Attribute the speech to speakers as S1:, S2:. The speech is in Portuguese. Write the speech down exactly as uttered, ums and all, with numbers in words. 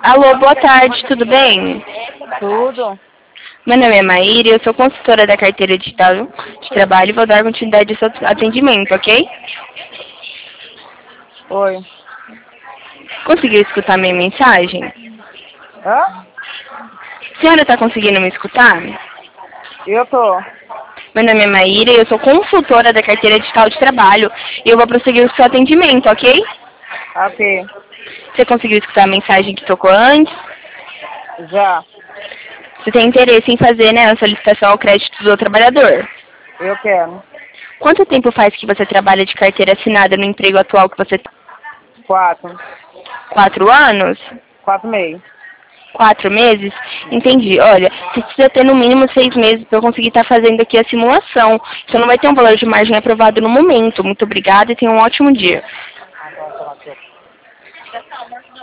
S1: Alô, boa tarde, tudo bem?
S2: Tudo?
S1: Meu nome é Maíra e eu sou consultora da carteira digital de trabalho e vou dar continuidade ao seu atendimento, ok?
S2: Oi.
S1: Conseguiu escutar minha mensagem?
S2: Hã?
S1: A senhora está conseguindo me escutar?
S2: Eu tô.
S1: Meu nome é Maíra e eu sou consultora da carteira digital de trabalho e eu vou prosseguir o seu atendimento, ok?
S2: Ok.
S1: Você conseguiu escutar a mensagem que tocou antes?
S2: Já.
S1: Você tem interesse em fazer, né, a solicitação ao crédito do trabalhador?
S2: Eu quero.
S1: Quanto tempo faz que você trabalha de carteira assinada no emprego atual que você está?
S2: Quatro.
S1: Quatro anos?
S2: Quatro e meio.
S1: Quatro meses? Entendi. Olha, você precisa ter no mínimo seis meses para eu conseguir estar fazendo aqui a simulação. Você não vai ter um valor de margem aprovado no momento. Muito obrigada e tenha um ótimo dia.